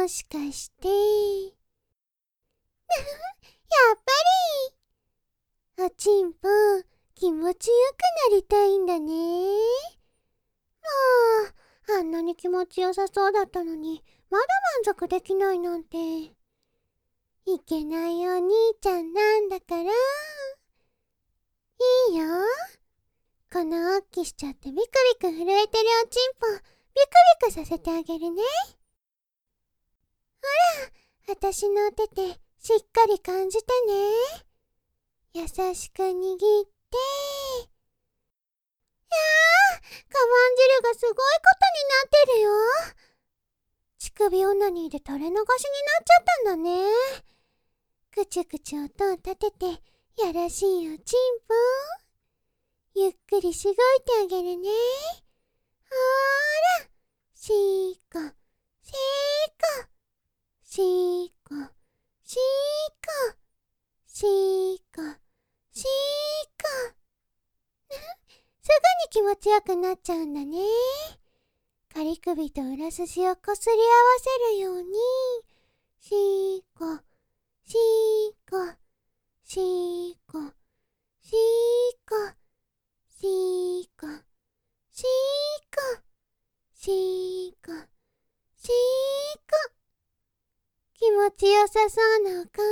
もしかして。やっぱり。おちんぽ、気持ちよくなりたいんだね。もう、あんなに気持ちよさそうだったのに、まだ満足できないなんて。いけないお兄ちゃんなんだから。いいよ。このおっきしちゃってビクビク震えてるおちんぽ、ビクビクさせてあげるね。ほら、私の手でしっかり感じてね。優しく握って。いやー、カマン汁がすごいことになってるよ。乳首オナニーで垂れ流しになっちゃったんだね。くちゅくちゅ音を立てて、やらしいおちんぽ。ゆっくりしごいてあげるね。ほーら、しーこ、しーこ、しーこ、しーこ、しーこ、しーこ。すぐに気持ちよくなっちゃうんだね。仮首と裏筋をこすり合わせるように、しーこ、しーこ、しーこ、しーこ、しーこ、しーこ、しーこ、しーこ。気持ちよさそうなお顔。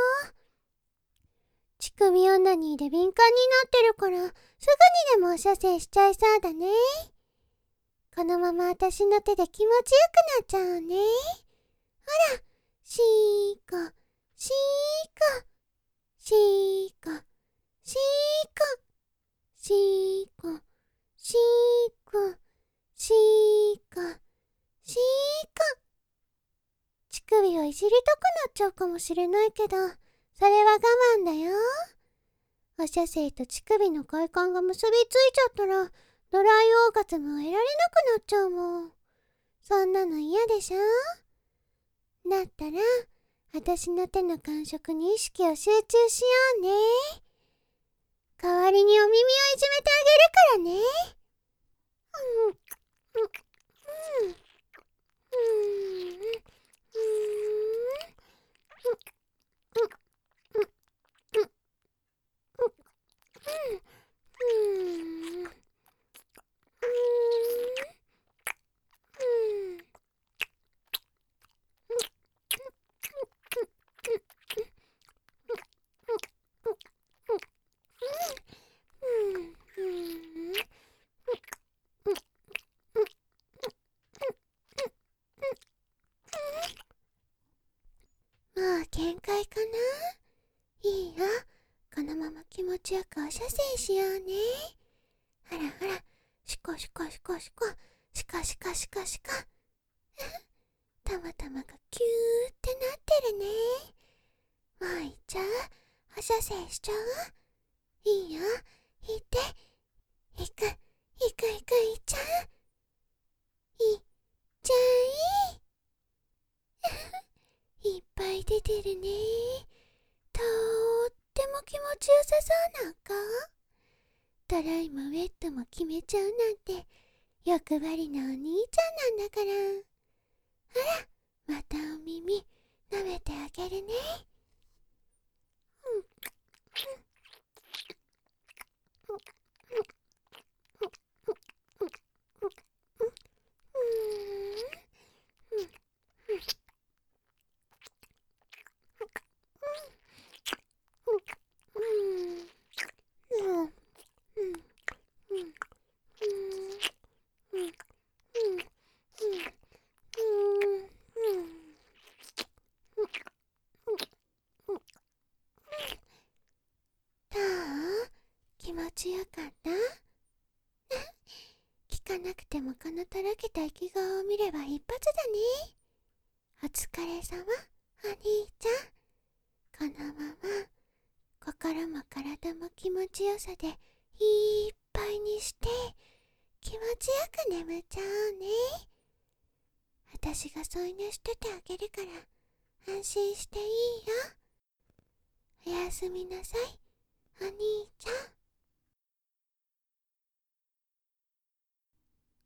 乳首オナニーで敏感になってるから、すぐにでもお射精しちゃいそうだね。このまま私の手で気持ちよくなっちゃうね。ほら、しーこ、しーこ、しーこ、しーこ、しーこ、しーこ、しーこ、しーこ。乳首をいじりたくなっちゃうかもしれないけど、それは我慢だよ。お射精と乳首の快感が結びついちゃったら、ドライオーガズムを得られなくなっちゃうもん。そんなの嫌でしょ？だったら、私の手の感触に意識を集中しようね。代わりにお耳をいじめてあげるからね。うん、うん、うん、うん、もう限界かな。いいよ。このまま気持ちよくお射精しようね。ほらほら、シコシコシコシコ、シコシコシコシコ。たまたまがキューってなってるね。もういっちゃう？お射精しちゃう？いいよ。いって。いく、いくいくいっちゃう？いっちゃい。いっぱい出てるね。とっても気持ちよさそうな顔。ドライもウェットも決めちゃうなんて欲張りなお兄ちゃんなんだから。ほら、またお耳舐めてあげるね。どう？気持ちよかった？聞かなくてもこのとろけた息顔を見れば一発だね。お疲れ様、お兄ちゃん。このまま心も体も気持ちよさでいっぱいにして気持ちよく眠っちゃおうね。私が添い寝しててあげるから安心していいよ。おやすみなさい、お兄ちゃん。